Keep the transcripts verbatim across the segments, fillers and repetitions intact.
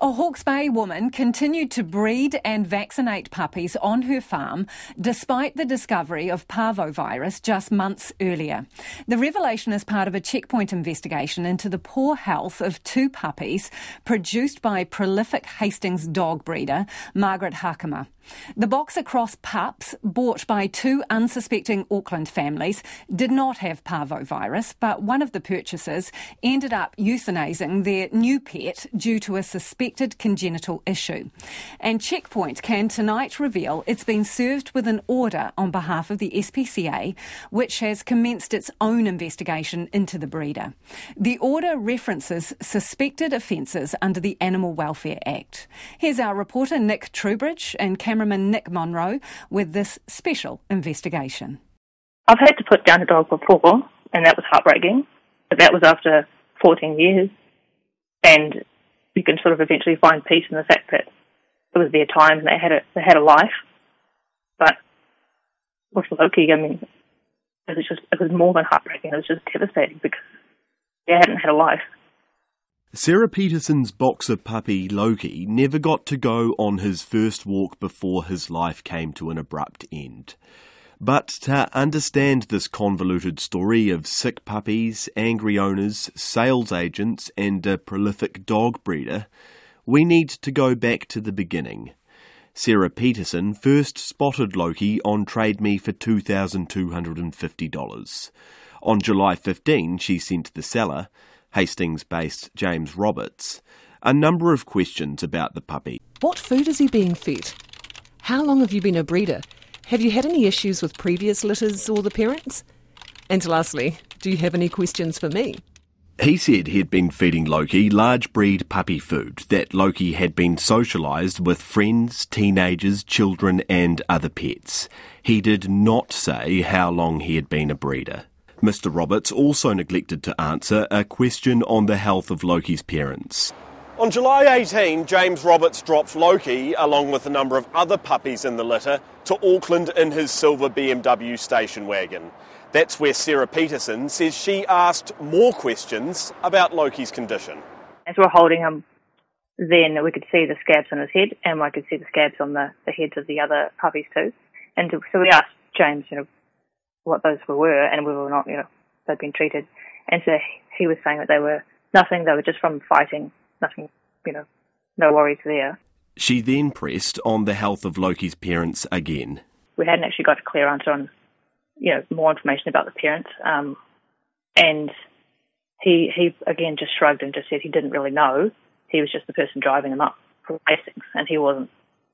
A Hawke's Bay woman continued to breed and vaccinate puppies on her farm despite the discovery of parvovirus just months earlier. The revelation is part of a Checkpoint investigation into the poor health of two puppies produced by prolific Hastings dog breeder Margaret Hakama. The Boxer Cross pups, bought by two unsuspecting Auckland families, did not have parvovirus, but one of the purchasers ended up euthanasing their new pet due to a suspected congenital issue. And Checkpoint can tonight reveal it's been served with an order on behalf of the S P C A, which has commenced its own investigation into the breeder. The order references suspected offences under the Animal Welfare Act. Here's our reporter Nick Trubridge and cameraman Nick Monroe with this special investigation. I've had to put down a dog before, and that was heartbreaking, but that was after fourteen years, and you can sort of eventually find peace in the fact that it was their time and they had a, they had a life. But with Loki, I mean, it was just, it was more than heartbreaking, it was just devastating because they hadn't had a life. Sarah Peterson's boxer puppy Loki never got to go on his first walk before his life came to an abrupt end. But to understand this convoluted story of sick puppies, angry owners, sales agents and a prolific dog breeder, we need to go back to the beginning. Sarah Peterson first spotted Loki on Trade Me for two thousand two hundred fifty dollars. On July fifteenth, she sent the seller, Hastings-based James Roberts, a number of questions about the puppy. What food is he being fed? How long have you been a breeder? Have you had any issues with previous litters or the parents? And lastly, do you have any questions for me? He said he'd been feeding Loki large breed puppy food, that Loki had been socialised with friends, teenagers, children and other pets. He did not say how long he had been a breeder. Mister Roberts also neglected to answer a question on the health of Loki's parents. On July eighteenth, James Roberts dropped Loki, along with a number of other puppies in the litter, to Auckland in his silver B M W station wagon. That's where Sarah Peterson says she asked more questions about Loki's condition. As we were holding him, then we could see the scabs on his head, and I could see the scabs on the, the heads of the other puppies too. And so we asked James, you know, what those were, and we were not, you know, they'd been treated. And so he was saying that they were nothing, they were just from fighting, nothing, you know, no worries there. She then pressed on the health of Loki's parents again. We hadn't actually got a clear answer on, you know, more information about the parents. Um, and he, he again, just shrugged and just said he didn't really know. He was just the person driving them up from Hastings, and he wasn't,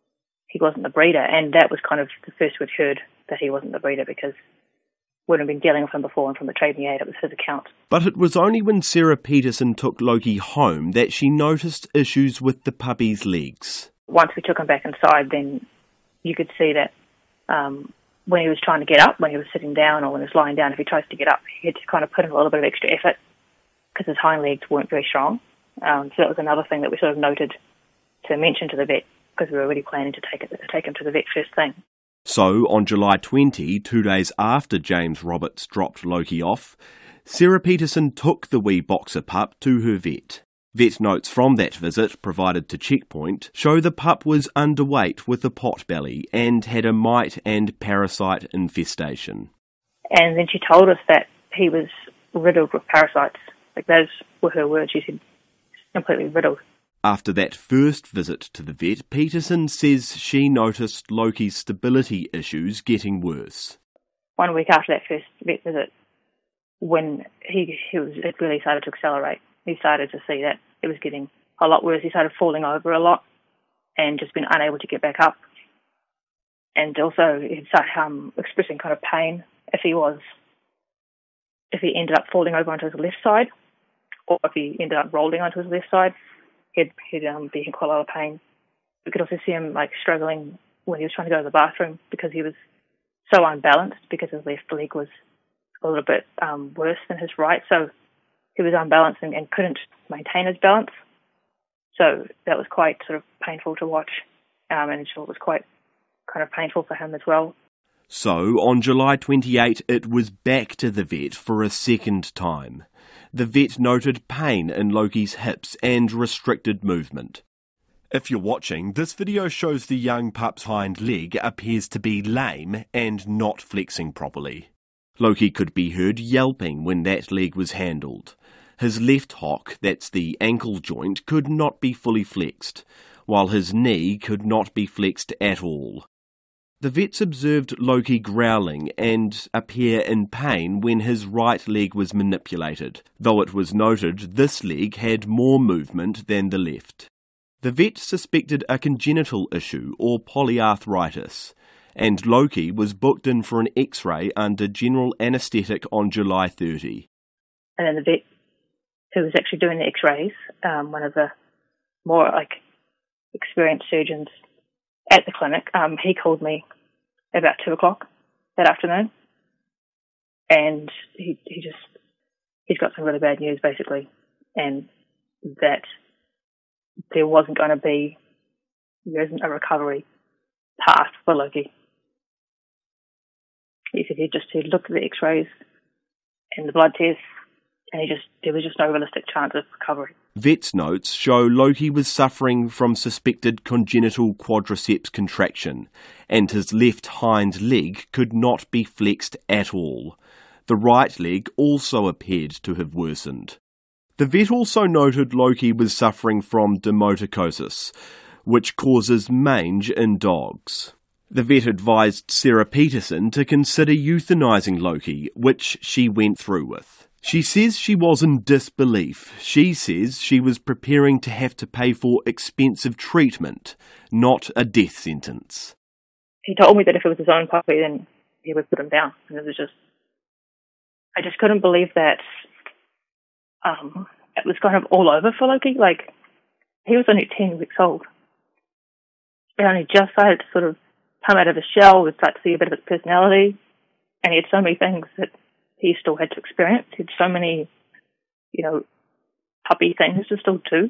he wasn't the breeder. And that was kind of the first we'd heard that he wasn't the breeder, because would have been dealing with him before, and from the Trade Me aid, it was his account. But it was only when Sarah Peterson took Loki home that she noticed issues with the puppy's legs. Once we took him back inside, then you could see that um, when he was trying to get up, when he was sitting down or when he was lying down, if he tries to get up, he had to kind of put in a little bit of extra effort because his hind legs weren't very strong. Um, so that was another thing that we sort of noted to mention to the vet, because we were already planning to take it, to take him to the vet first thing. So, on July twentieth, two days after James Roberts dropped Loki off, Sarah Peterson took the wee boxer pup to her vet. Vet notes from that visit, provided to Checkpoint, show the pup was underweight with a pot belly and had a mite and parasite infestation. And then she told us that he was riddled with parasites. Like, those were her words. She said, completely riddled. After that first visit to the vet, Peterson says she noticed Loki's stability issues getting worse. One week after that first vet visit, when he, he was, it really started to accelerate. He started to see that it was getting a lot worse. He started falling over a lot and just been unable to get back up. And also he'd start um, expressing kind of pain if he was, if he ended up falling over onto his left side, or if he ended up rolling onto his left side. He'd, he'd um, be in quite a lot of pain. We could also see him like struggling when he was trying to go to the bathroom, because he was so unbalanced, because his left leg was a little bit um, worse than his right. So he was unbalanced and, and couldn't maintain his balance. So that was quite sort of painful to watch, um, and it was quite kind of painful for him as well. So on July twenty-eighth, it was back to the vet for a second time. The vet noted pain in Loki's hips and restricted movement. If you're watching, this video shows the young pup's hind leg appears to be lame and not flexing properly. Loki could be heard yelping when that leg was handled. His left hock, that's the ankle joint, could not be fully flexed, while his knee could not be flexed at all. The vets observed Loki growling and appear in pain when his right leg was manipulated, though it was noted this leg had more movement than the left. The vet suspected a congenital issue or polyarthritis, and Loki was booked in for an X-ray under general anaesthetic on July thirtieth. And then the vet who was actually doing the X-rays, um, one of the more like experienced surgeons at the clinic, um, he called me about two o'clock that afternoon, and he he just he's got some really bad news basically, and that there wasn't going to be there isn't a recovery path for Loki. He said he just he looked at the X-rays and the blood tests, and he just there was just no realistic chance of recovery. Vets' notes show Loki was suffering from suspected congenital quadriceps contraction, and his left hind leg could not be flexed at all. The right leg also appeared to have worsened. The vet also noted Loki was suffering from dermatocosis, which causes mange in dogs. The vet advised Sarah Peterson to consider euthanizing Loki, which she went through with. She says she was in disbelief. She says she was preparing to have to pay for expensive treatment, not a death sentence. He told me that if it was his own puppy, then he would put him down. And it was just, I just couldn't believe that um, it was kind of all over for Loki. Like, he was only ten weeks old. He only just started to sort of come out of his shell, would start to see a bit of his personality, and he had so many things that he still had to experience. He had so many, you know, puppy things to still do.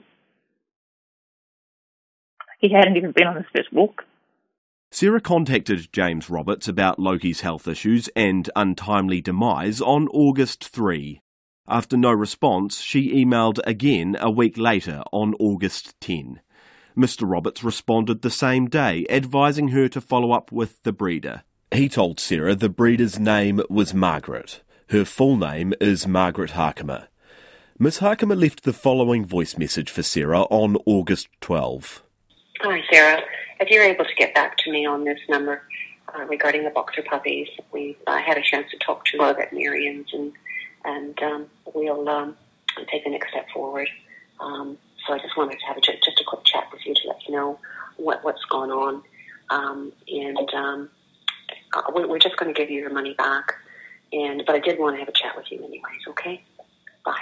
He hadn't even been on his first walk. Sarah contacted James Roberts about Loki's health issues and untimely demise on August third. After no response, she emailed again a week later on August tenth. Mister Roberts responded the same day, advising her to follow up with the breeder. He told Sarah the breeder's name was Margaret. Her full name is Margaret Harkimer. Miss Harkimer left the following voice message for Sarah on August twelfth. Hi, Sarah. If you're able to get back to me on this number uh, regarding the boxer puppies, we I had a chance to talk to our veterinarians, and and um, we'll um, take the next step forward. Um, so I just wanted to have a, just a quick chat with you to let you know what, what's gone on. Um, and um, we're just going to give you your money back. And But I did want to have a chat with you anyways, okay? Bye.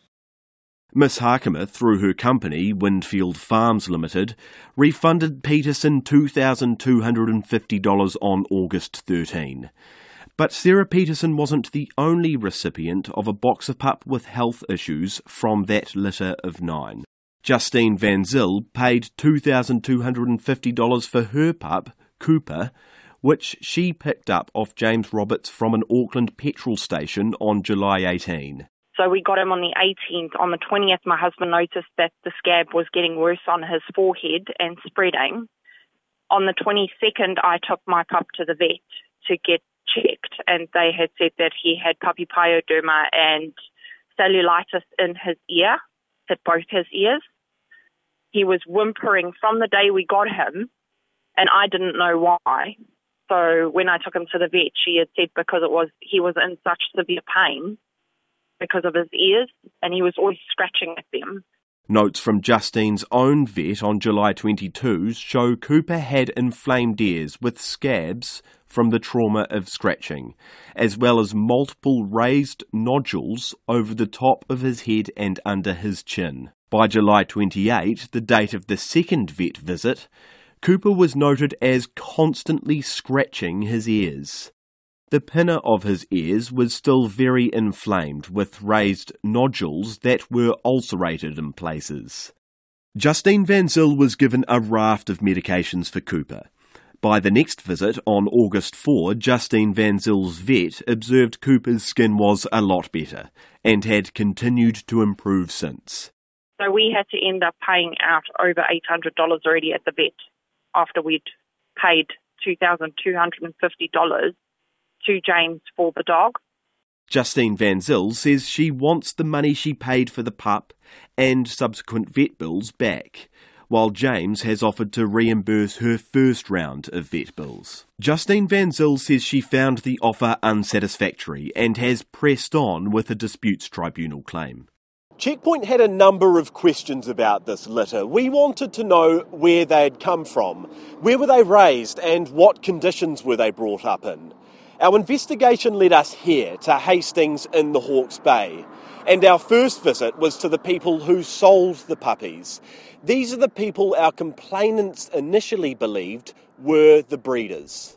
Miss Harkimer, through her company, Windfield Farms Limited, refunded Peterson two thousand two hundred fifty dollars on August thirteenth. But Sarah Peterson wasn't the only recipient of a boxer pup with health issues from that litter of nine. Justine Van Zyl paid two thousand two hundred fifty dollars for her pup, Cooper, which she picked up off James Roberts from an Auckland petrol station on July eighteenth. So we got him on the eighteenth. On the twentieth, my husband noticed that the scab was getting worse on his forehead and spreading. On the twenty-second, I took my pup to the vet to get checked, and they had said that he had puppy pyoderma and cellulitis in his ear, hit both his ears. He was whimpering from the day we got him, and I didn't know why. So when I took him to the vet, she had said because it was he was in such severe pain because of his ears, and he was always scratching at them. Notes from Justine's own vet on July twenty-second show Cooper had inflamed ears with scabs from the trauma of scratching, as well as multiple raised nodules over the top of his head and under his chin. By July twenty-eighth, the date of the second vet visit, Cooper was noted as constantly scratching his ears. The pinna of his ears was still very inflamed, with raised nodules that were ulcerated in places. Justine Van Zyl was given a raft of medications for Cooper. By the next visit, on August fourth, Justine Van Zyl's vet observed Cooper's skin was a lot better, and had continued to improve since. So we had to end up paying out over eight hundred dollars already at the vet after we'd paid two thousand two hundred fifty dollars to James for the dog. Justine Van Zyl says she wants the money she paid for the pup and subsequent vet bills back, while James has offered to reimburse her first round of vet bills. Justine Van Zyl says she found the offer unsatisfactory and has pressed on with a disputes tribunal claim. Checkpoint had a number of questions about this litter. We wanted to know where they had come from, where were they raised and what conditions were they brought up in. Our investigation led us here to Hastings in the Hawke's Bay, and our first visit was to the people who sold the puppies. These are the people our complainants initially believed were the breeders.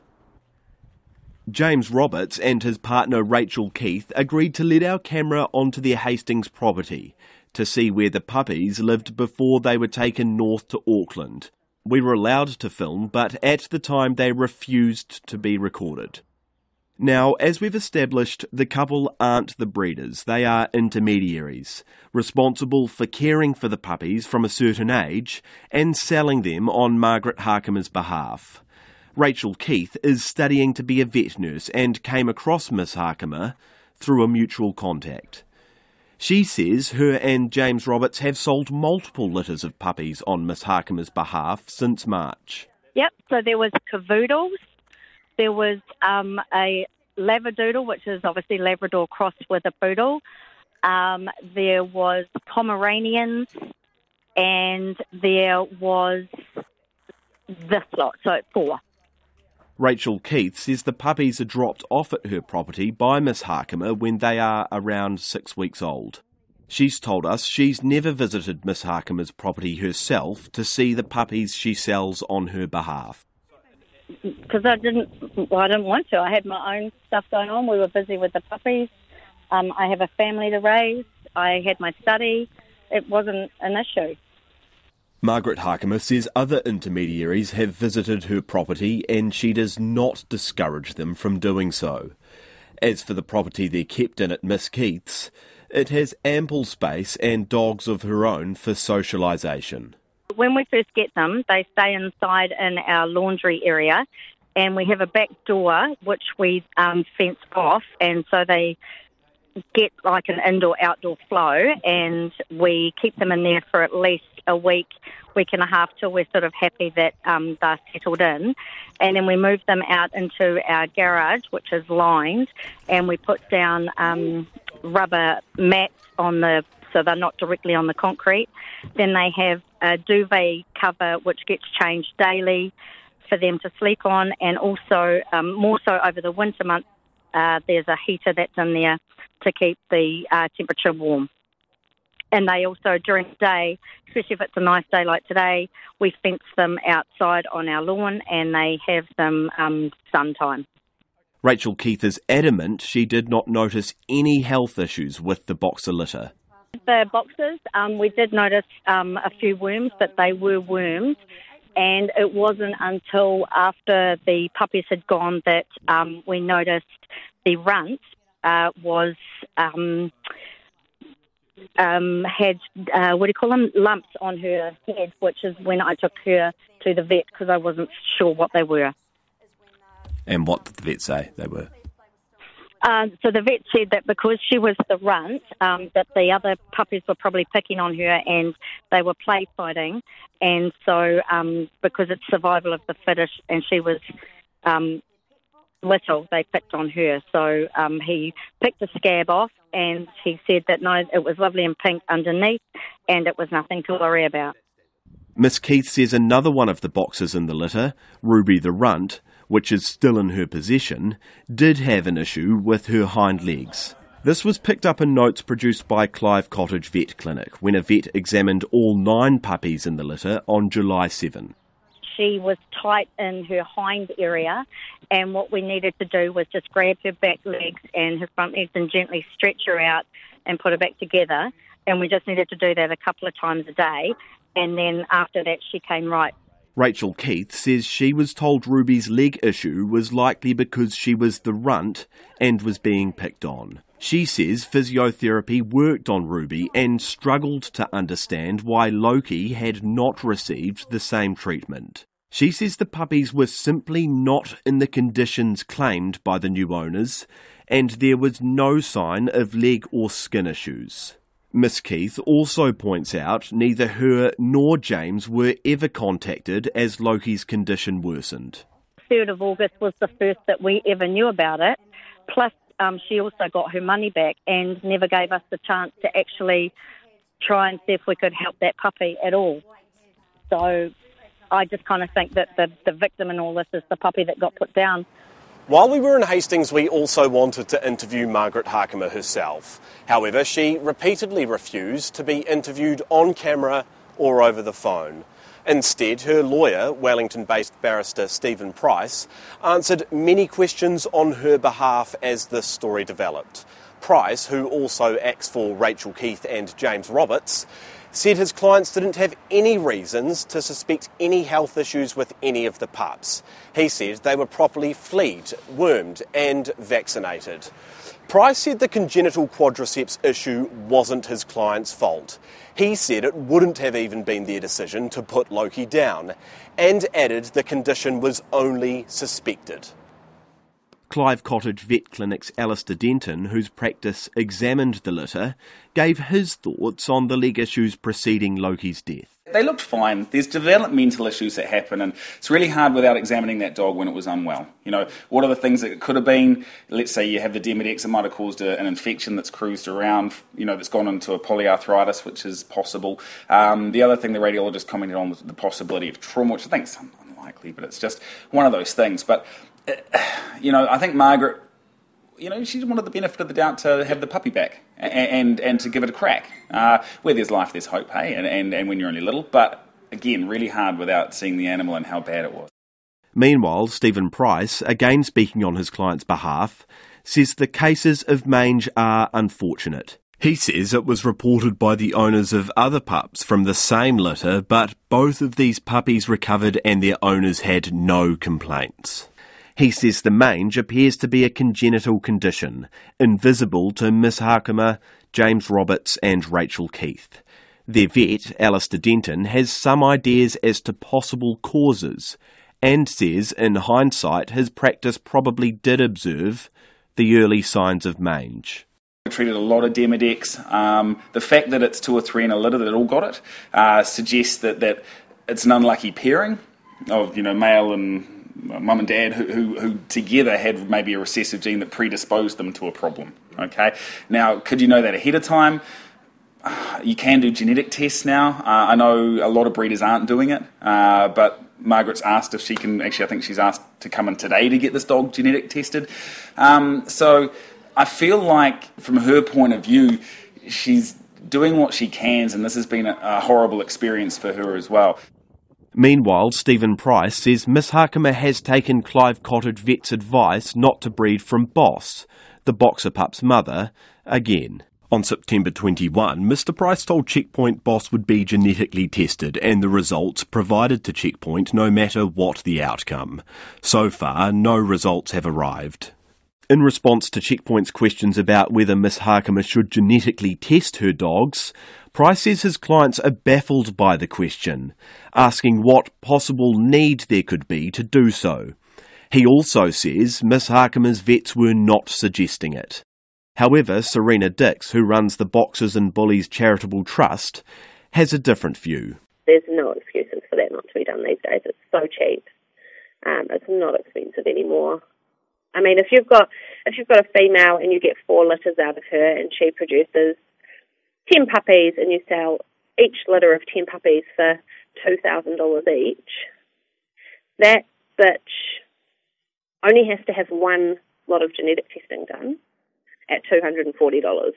James Roberts and his partner Rachel Keith agreed to let our camera onto their Hastings property to see where the puppies lived before they were taken north to Auckland. We were allowed to film, but at the time they refused to be recorded. Now, as we've established, the couple aren't the breeders, they are intermediaries, responsible for caring for the puppies from a certain age and selling them on Margaret Harkimer's behalf. Rachel Keith is studying to be a vet nurse and came across Miss Harkimer through a mutual contact. She says her and James Roberts have sold multiple litters of puppies on Miss Harkimer's behalf since March. Yep, so there was cavoodles. There was um, a Labradoodle, which is obviously Labrador crossed with a poodle. Um, there was Pomeranians, and there was this lot, so four. Rachel Keith says the puppies are dropped off at her property by Miss Harkimer when they are around six weeks old. She's told us she's never visited Miss Harkimer's property herself to see the puppies she sells on her behalf. Because I didn't, well, I didn't want to. I had my own stuff going on. We were busy with the puppies. Um, I have a family to raise. I had my study. It wasn't an issue. Margaret Harkimer says other intermediaries have visited her property and she does not discourage them from doing so. As for the property they're kept in at Miss Keith's, it has ample space and dogs of her own for socialisation. When we first get them, they stay inside in our laundry area, and we have a back door which we um, fence off, and so they get like an indoor-outdoor flow, and we keep them in there for at least a week, week and a half, till we're sort of happy that um, they're settled in. And then we move them out into our garage, which is lined, and we put down um, rubber mats on the so they're not directly on the concrete. Then they have a duvet cover which gets changed daily for them to sleep on, and also um, more so over the winter months, uh, there's a heater that's in there to keep the uh, temperature warm. And they also, during the day, especially if it's a nice day like today, we fence them outside on our lawn and they have some um, sun time. Rachel Keith is adamant she did not notice any health issues with the boxer litter. The boxers, um, we did notice um, a few worms, but they were worms. And it wasn't until after the puppies had gone that um, we noticed the runt uh, was um, um, had uh, what do you call them lumps on her head, which is when I took her to the vet because I wasn't sure what they were. And what did the vet say they were? Uh, so the vet said that because she was the runt, um, that the other puppies were probably picking on her and they were play fighting. And so um, because it's survival of the fittest and she was um, little, they picked on her. So um, he picked the scab off and he said that no, it was lovely and pink underneath and it was nothing to worry about. Miss Keith says another one of the boxers in the litter, Ruby the runt, which is still in her possession, did have an issue with her hind legs. This was picked up in notes produced by Clive Cottage Vet Clinic when a vet examined all nine puppies in the litter on July seventh. She was tight in her hind area, and what we needed to do was just grab her back legs and her front legs and gently stretch her out and put her back together. And we just needed to do that a couple of times a day, and then after that she came right. Rachel Keith says she was told Ruby's leg issue was likely because she was the runt and was being picked on. She says physiotherapy worked on Ruby and struggled to understand why Loki had not received the same treatment. She says the puppies were simply not in the conditions claimed by the new owners, and there was no sign of leg or skin issues. Miss Keith also points out neither her nor James were ever contacted as Loki's condition worsened. third of August was the first that we ever knew about it, plus um, she also got her money back and never gave us the chance to actually try and see if we could help that puppy at all. So I just kind of think that the, the victim in all this is the puppy that got put down. While we were in Hastings, we also wanted to interview Margaret Hakama herself. However, she repeatedly refused to be interviewed on camera or over the phone. Instead, her lawyer, Wellington-based barrister Stephen Price, answered many questions on her behalf as this story developed. Price, who also acts for Rachel Keith and James Roberts, said his clients didn't have any reasons to suspect any health issues with any of the pups. He said they were properly fleed, wormed and vaccinated. Price said the congenital quadriceps issue wasn't his client's fault. He said it wouldn't have even been their decision to put Loki down, and added the condition was only suspected. Clive Cottage Vet Clinic's Alistair Denton, whose practice examined the litter, gave his thoughts on the leg issues preceding Loki's death. They looked fine. There's developmental issues that happen, and it's really hard without examining that dog when it was unwell. You know, what are the things that it could have been? Let's say you have the Demodex, it might have caused a, an infection that's cruised around, you know, that's gone into a polyarthritis, which is possible. Um, the other thing the radiologist commented on was the possibility of trauma, which I think is unlikely, but it's just one of those things. But, uh, you know, I think Margaret, you know, she wanted the benefit of the doubt to have the puppy back and and, and to give it a crack. Uh, where there's life, there's hope, hey, and, and, and when you're only little. But, again, really hard without seeing the animal and how bad it was. Meanwhile, Stephen Price, again speaking on his client's behalf, says the cases of mange are unfortunate. He says it was reported by the owners of other pups from the same litter, but both of these puppies recovered and their owners had no complaints. He says the mange appears to be a congenital condition, invisible to Miss Hakama, James Roberts and Rachel Keith. Their vet, Alistair Denton, has some ideas as to possible causes, and says in hindsight his practice probably did observe the early signs of mange. I treated a lot of Demodex. Um, the fact that it's two or three in a litter that all got it uh, suggests that, that it's an unlucky pairing of, you know, male and mum and dad who, who, who together had maybe a recessive gene that predisposed them to a problem. Okay. Now, could you know that ahead of time? You can do genetic tests now. Uh, I know a lot of breeders aren't doing it, uh, but Margaret's asked if she can, actually I think she's asked to come in today to get this dog genetic tested. Um, so I feel like from her point of view, she's doing what she can, and this has been a, a horrible experience for her as well. Meanwhile, Stephen Price says Miss Hakama has taken Clive Cottage Vet's advice not to breed from Boss, the boxer pup's mother, again. On September twenty-first, Mister Price told Checkpoint Boss would be genetically tested and the results provided to Checkpoint no matter what the outcome. So far, no results have arrived. In response to Checkpoint's questions about whether Miss Hakama should genetically test her dogs, Price says his clients are baffled by the question, asking what possible need there could be to do so. He also says Miss Hakama's vets were not suggesting it. However, Serena Dix, who runs the Boxers and Bullies Charitable Trust, has a different view. There's no excuses for that not to be done these days. It's so cheap. Um, it's not expensive anymore. I mean, if you've got if you've got a female and you get four litters out of her and she produces ten puppies and you sell each litter of ten puppies for two thousand dollars each, that bitch only has to have one lot of genetic testing done at two hundred forty dollars.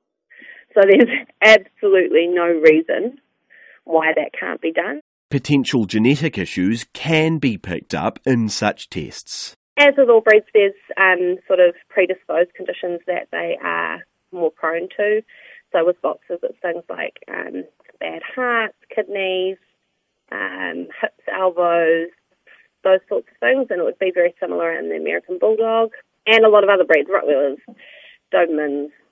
So there's absolutely no reason why that can't be done. Potential genetic issues can be picked up in such tests. As with all breeds, there's um, sort of predisposed conditions that they are more prone to. So with boxers, it's things like um, bad hearts, kidneys, um, hips, elbows, those sorts of things. And it would be very similar in the American Bulldog and a lot of other breeds, Rottweilers, Dobermans,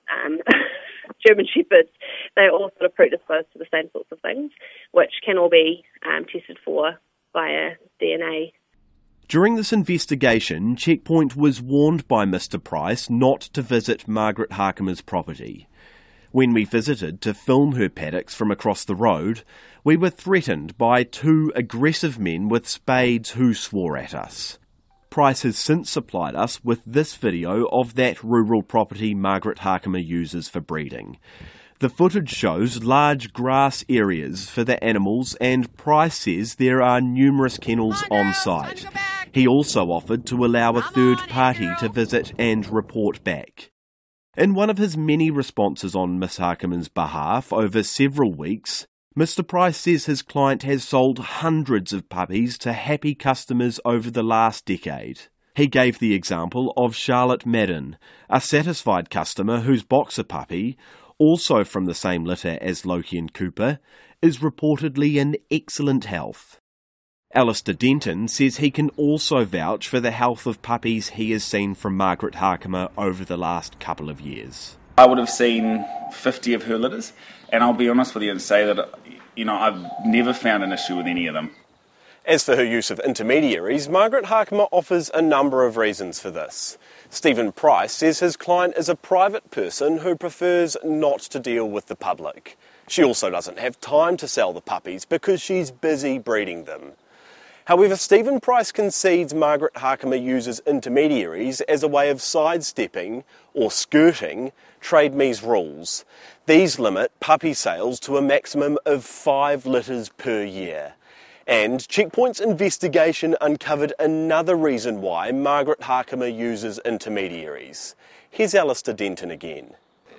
um, German Shepherds, they're all sort of predisposed to the same sorts of things, which can all be um, tested for via D N A. During this investigation, Checkpoint was warned by Mister Price not to visit Margaret Harkimer's property. When we visited to film her paddocks from across the road, we were threatened by two aggressive men with spades who swore at us. Price has since supplied us with this video of that rural property Margaret Harkimer uses for breeding. The footage shows large grass areas for the animals, and Price says there are numerous kennels on site. He also offered to allow a third party to visit and report back. In one of his many responses on Miss Harkimer's behalf over several weeks, Mister Price says his client has sold hundreds of puppies to happy customers over the last decade. He gave the example of Charlotte Madden, a satisfied customer whose boxer puppy, also from the same litter as Loki and Cooper, is reportedly in excellent health. Alistair Denton says he can also vouch for the health of puppies he has seen from Margaret Harkimer over the last couple of years. I would have seen fifty of her litters, and I'll be honest with you and say that, you know, I've never found an issue with any of them. As for her use of intermediaries, Margaret Harkimer offers a number of reasons for this. Stephen Price says his client is a private person who prefers not to deal with the public. She also doesn't have time to sell the puppies because she's busy breeding them. However, Stephen Price concedes Margaret Harkimer uses intermediaries as a way of sidestepping or skirting Trade Me's rules. These limit puppy sales to a maximum of five litters per year. And Checkpoint's investigation uncovered another reason why Margaret Harkimer uses intermediaries. Here's Alistair Denton again.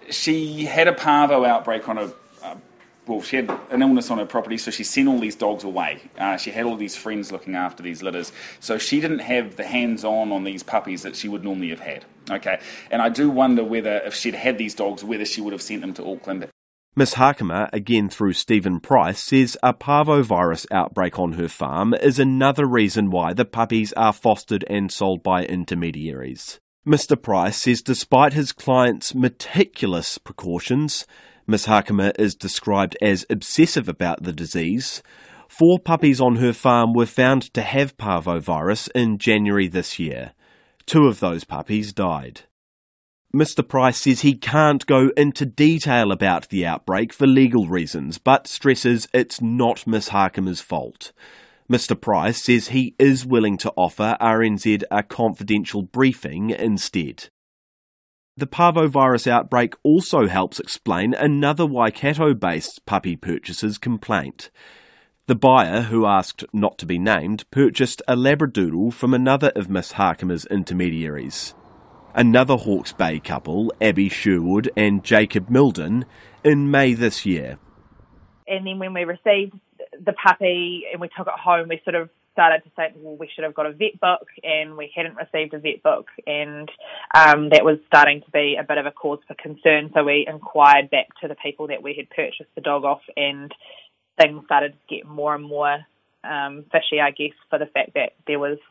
She had a parvo outbreak on a, uh, well, she had an illness on her property, so she sent all these dogs away. Uh, she had all these friends looking after these litters, so she didn't have the hands-on on these puppies that she would normally have had. Okay, and I do wonder whether, if she'd had these dogs, whether she would have sent them to Auckland. Miss Harkimer, again through Stephen Price, says a parvovirus outbreak on her farm is another reason why the puppies are fostered and sold by intermediaries. Mister Price says despite his client's meticulous precautions, Miss Harkimer is described as obsessive about the disease. Four puppies on her farm were found to have parvovirus in January this year. Two of those puppies died. Mister Price says he can't go into detail about the outbreak for legal reasons, but stresses it's not Miss Harkimer's fault. Mister Price says he is willing to offer R N Z a confidential briefing instead. The parvovirus outbreak also helps explain another Waikato-based puppy purchaser's complaint. The buyer, who asked not to be named, purchased a Labradoodle from another of Miss Harkimer's intermediaries. Another Hawke's Bay couple, Abby Sherwood and Jacob Milden, in May this year. And then when we received the puppy and we took it home, we sort of started to say, well, we should have got a vet book, and we hadn't received a vet book, and um, that was starting to be a bit of a cause for concern. So we inquired back to the people that we had purchased the dog off, and things started to get more and more um, fishy, I guess, for the fact that there was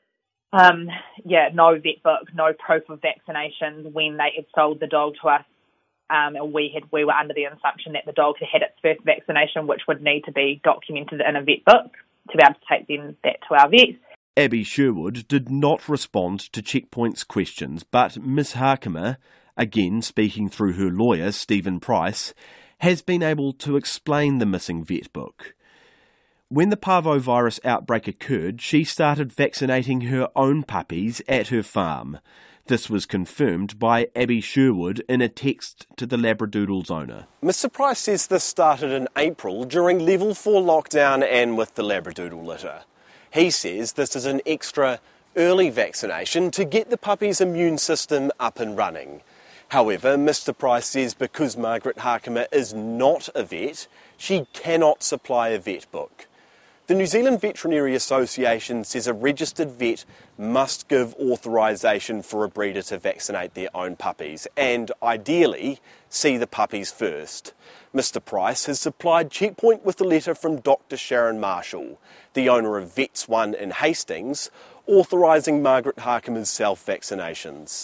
Um, yeah, no vet book, no proof of vaccinations when they had sold the dog to us, um, and we had we were under the assumption that the dog had had its first vaccination, which would need to be documented in a vet book to be able to take them that to our vet. Abby Sherwood did not respond to Checkpoint's questions, but Miss Harkimer, again speaking through her lawyer, Stephen Price, has been able to explain the missing vet book. When the parvovirus outbreak occurred, she started vaccinating her own puppies at her farm. This was confirmed by Abby Sherwood in a text to the Labradoodle's owner. Mister Price says this started in April during level four lockdown and with the Labradoodle litter. He says this is an extra early vaccination to get the puppy's immune system up and running. However, Mister Price says because Margaret Harkimer is not a vet, she cannot supply a vet book. The New Zealand Veterinary Association says a registered vet must give authorisation for a breeder to vaccinate their own puppies and, ideally, see the puppies first. Mister Price has supplied Checkpoint with a letter from Doctor Sharon Marshall, the owner of Vets One in Hastings, authorising Margaret Harkimer's self-vaccinations.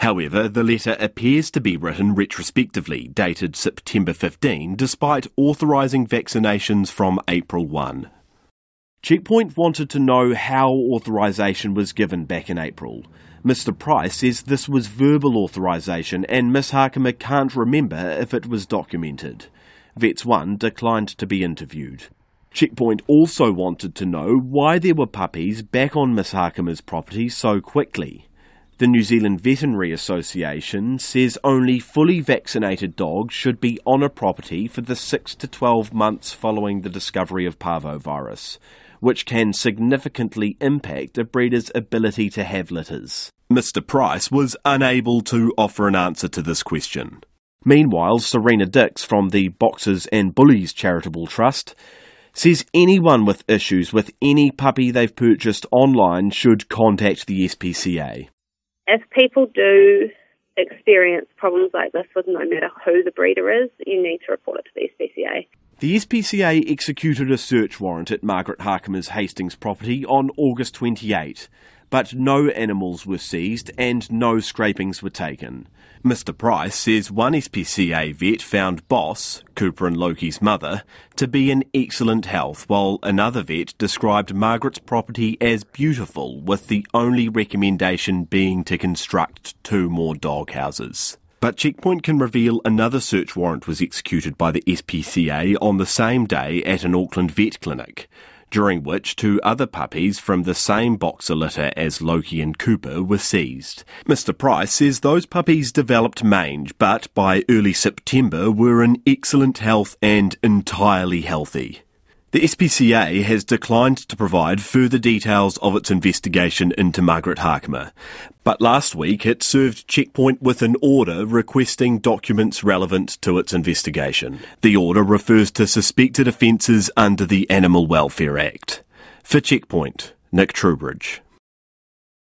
However, the letter appears to be written retrospectively, dated September fifteenth, despite authorising vaccinations from April first. Checkpoint wanted to know how authorisation was given back in April. Mister Price says this was verbal authorisation and Miss Harkimer can't remember if it was documented. Vets one declined to be interviewed. Checkpoint also wanted to know why there were puppies back on Miss Harkimer's property so quickly. The New Zealand Veterinary Association says only fully vaccinated dogs should be on a property for the six to twelve months following the discovery of parvovirus, which can significantly impact a breeder's ability to have litters. Mister Price was unable to offer an answer to this question. Meanwhile, Serena Dix from the Boxers and Bullies Charitable Trust says anyone with issues with any puppy they've purchased online should contact the S P C A. If people do experience problems like this with no matter who the breeder is, you need to report it to the S P C A. The S P C A executed a search warrant at Margaret Harkimer's Hastings property on August twenty-eighth, but no animals were seized and no scrapings were taken. Mister Price says one S P C A vet found Boss, Cooper and Loki's mother, to be in excellent health, while another vet described Margaret's property as beautiful, with the only recommendation being to construct two more dog houses. But Checkpoint can reveal another search warrant was executed by the S P C A on the same day at an Auckland vet clinic, during which two other puppies from the same boxer litter as Loki and Cooper were seized. Mister Price says those puppies developed mange, but by early September were in excellent health and entirely healthy. The S P C A has declined to provide further details of its investigation into Margaret Harkimer, but last week it served Checkpoint with an order requesting documents relevant to its investigation. The order refers to suspected offences under the Animal Welfare Act. For Checkpoint, Nick Trubridge.